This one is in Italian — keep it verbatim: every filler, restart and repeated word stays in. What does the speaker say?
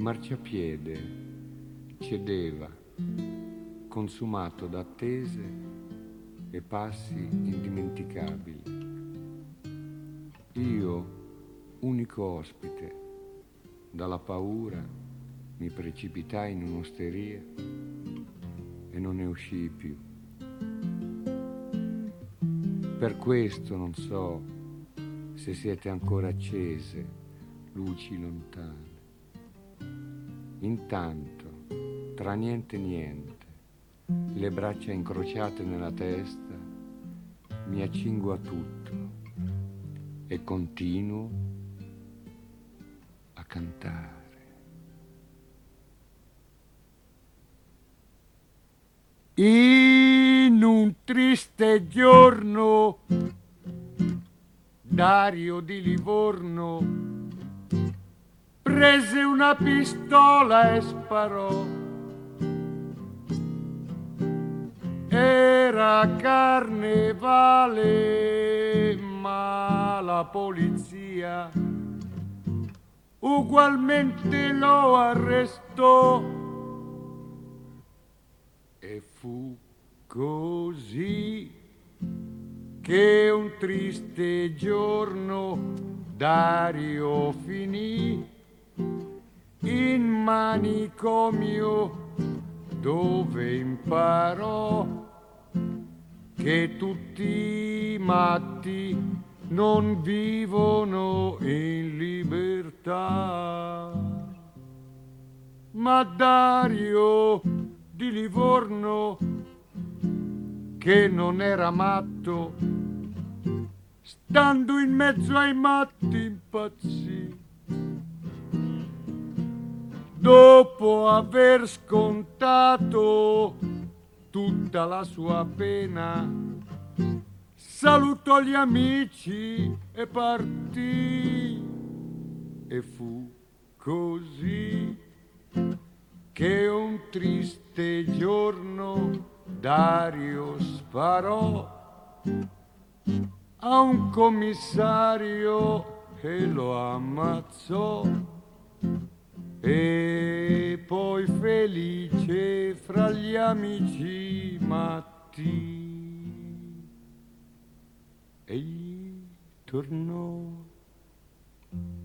marciapiede cedeva, consumato da attese e passi indimenticabili. Io, unico ospite, dalla paura mi precipitai in un'osteria e non ne uscii più. Per questo non so se siete ancora accese luci lontane. Intanto, tra niente e niente, le braccia incrociate nella testa, mi accingo a tutto e continuo a cantare. In un triste giorno, Dario di Livorno prese una pistola e sparò. Era carnevale, ma la polizia ugualmente lo arrestò. E fu così che un triste giorno Dario finì in manicomio, dove imparò che tutti i matti non vivono in libertà. Ma Dario di Livorno, che non era matto, stando in mezzo ai matti impazzì. Dopo aver scontato tutta la sua pena, salutò gli amici e partì. E fu così che un triste giorno Dario sparò a un commissario e lo ammazzò. E poi felice fra gli amici matti egli tornò.